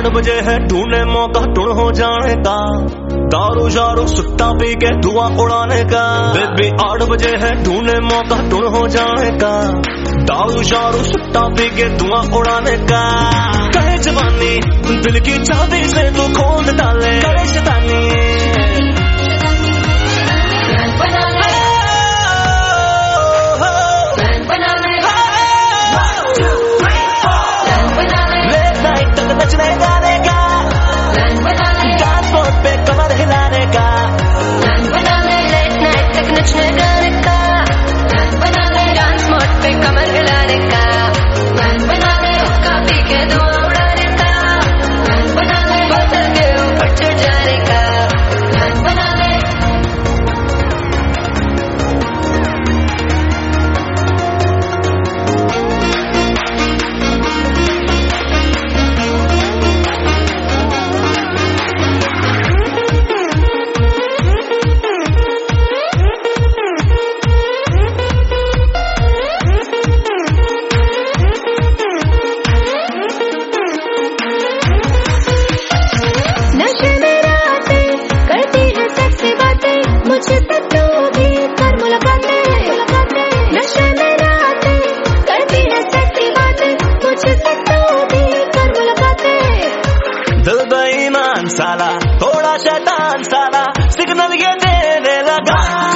बजे है ढूंढे मौका टुण हो जाने का, दारू शारू सुट्टा पी के धुआं उड़ाने का। बेबी 8 बजे है ढूंढे मौका टुण हो जाने का, दारू शारू सुट्टा पी के धुआं उड़ाने का। कहे जवानी दिल की चाबी से तू खोल डाले, करे शैतानी नचने गाने का, डांस फ्लोर पे कमर हिलाने का, लेट नाइट तक नचने गाने का, डांस फ्लोर पे कमर हिलाने का, हुक्का पी के धुआं उड़ाने का, बोतल के ऊपर चढ़ जाने का। साला थोड़ा शैतान साला सिग्नल ये देने लगा,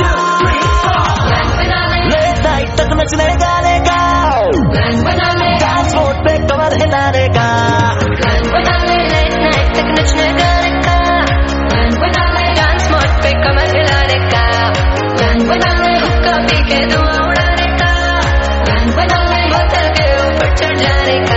लेट नाइट तक नचने गाने का, डांस फ्लोर पे कमर हिलाने का, लेट नाइट तक नचने गाने का, डांस फ्लोर पे कमर हिलाने का, हुक्का पी के धुआं उड़ाने का, बोतल के ऊपर चढ़ जाने का।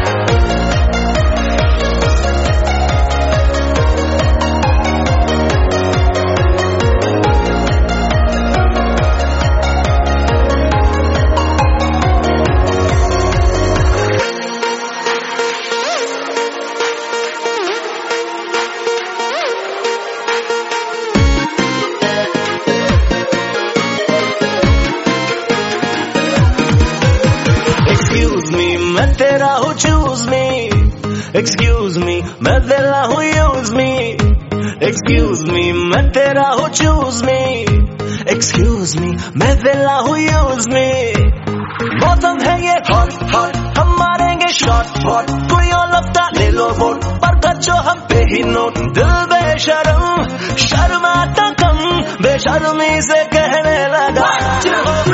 मैं तेरा हूँ चूज मी, एक्सक्यूज मी मैं तेरा हूँ यूज मी, एक्सक्यूज मी मैं तेरा हूँ चूज मी, एक्सक्यूज मी मैं तेरा हूँ यूज मी। मौसम है ये हॉट हॉट, हम मारेंगे शॉट शॉट, कोई और लफ्ता ले लो वोट पर खर्चो हम पे ही नोट। दिल बेशरम शर्माता कम, बेशर्मी से कहने लगा